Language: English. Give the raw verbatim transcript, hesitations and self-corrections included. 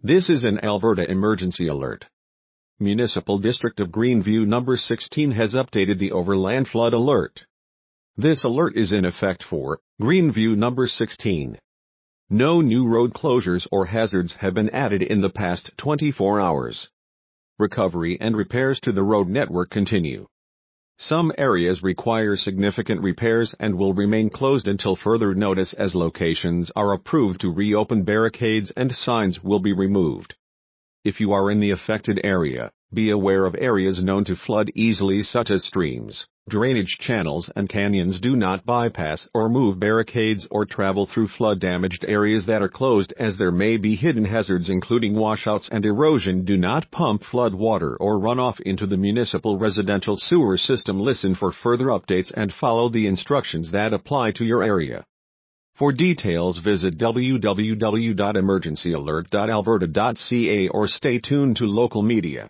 This is an Alberta emergency alert. Municipal District of Greenview number sixteen has updated the overland flood alert. This alert is in effect for Greenview number sixteen. No new road closures or hazards have been added in the past twenty-four hours. Recovery and repairs to the road network continue. Some areas require significant repairs and will remain closed until further notice, as locations are approved to reopen. Barricades and signs will be removed. If you are in the affected area, be aware of areas known to flood easily, such as streams, drainage channels, and canyons. Do not bypass or move barricades or travel through flood-damaged areas that are closed, as there may be hidden hazards including washouts and erosion. Do not pump flood water or runoff into the municipal residential sewer system. Listen for further updates and follow the instructions that apply to your area. For details, visit w w w dot emergency alert dot alberta dot c a or stay tuned to local media.